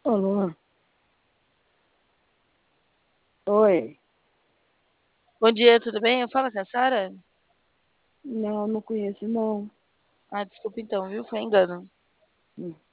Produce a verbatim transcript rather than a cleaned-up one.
Alô? Oi. Bom dia, tudo bem? Eu falo com a Sara? Não, não conheço, não. Ah, desculpa então, viu? Foi engano. Hum.